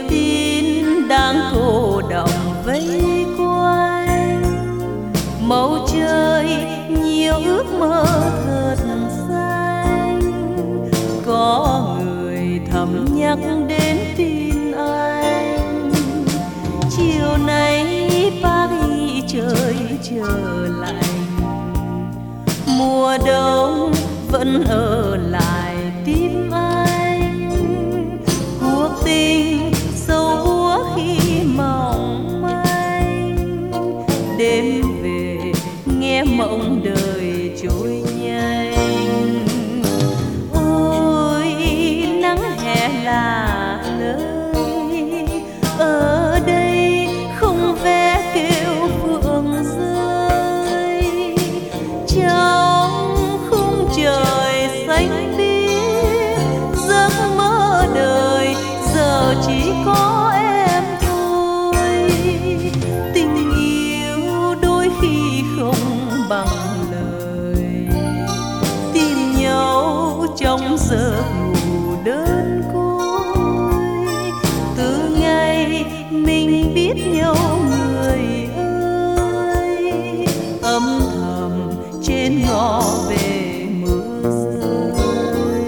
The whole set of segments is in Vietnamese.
tin đang cô đọng vây quanh, bầu trời nhiều ước mơ thật xanh. Có người thầm nhắc đến tin anh, chiều nay Paris trời trở lạnh, mùa đông vẫn ở lại tim anh. Cuộc tình sâu úa khi mỏng manh, đêm về nghe mộng đời trôi nhanh. Ôi nắng hè là lời, ở đây không vé kêu phượng rơi. Trong khung trời xanh biếc, giấc mơ đời giờ chỉ có em thôi. Tình yêu đôi khi không bằng lời, tìm nhau trong giấc ngủ đơn côi. Từ ngày mình biết nhau người ơi, âm thầm trên ngõ về mưa rơi.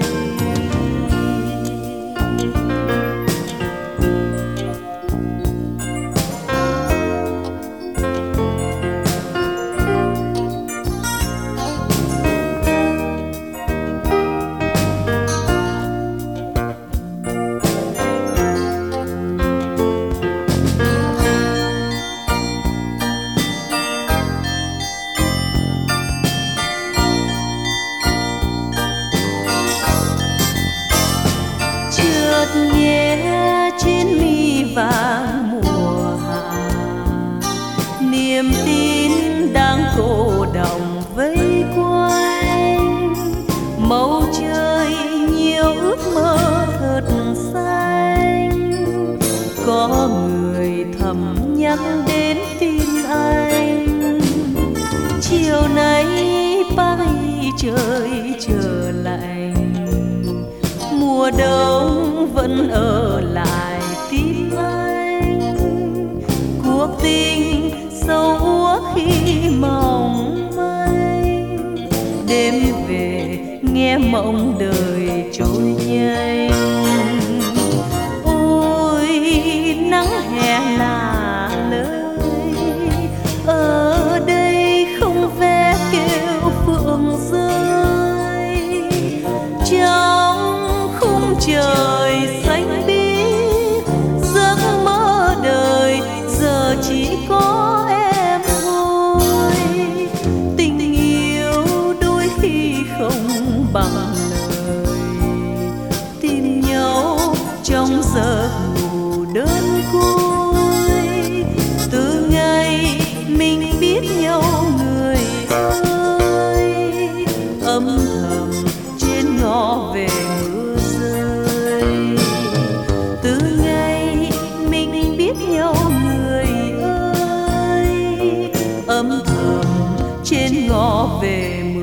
Nghe trên mi vàng mùa hạ, niềm tin đang cô đọng vây quanh, bầu trời nhiều ước mơ thật xanh. Có người thầm nhắc đến tin anh, chiều nay Paris trời trở lạnh, mùa đông vẫn ở lại tim anh. Cuộc tình sâu úa khi mỏng manh, đêm về nghe mộng đời trôi nhanh. Ôi nắng hè là lời, ở đây không vé kêu phượng rơi. Trong khung trời xanh biếc, giấc mơ đời giờ chỉ có em thôi. Tình yêu đôi khi không bằng lời, tìm nhau trong giấc ngủ đơn côi. Từ ngày mình biết nhau người ơi, âm thầm trên ngõ về mưa rơi. Từ ngày mình biết nhau người ơi, âm thầm trên ngõ về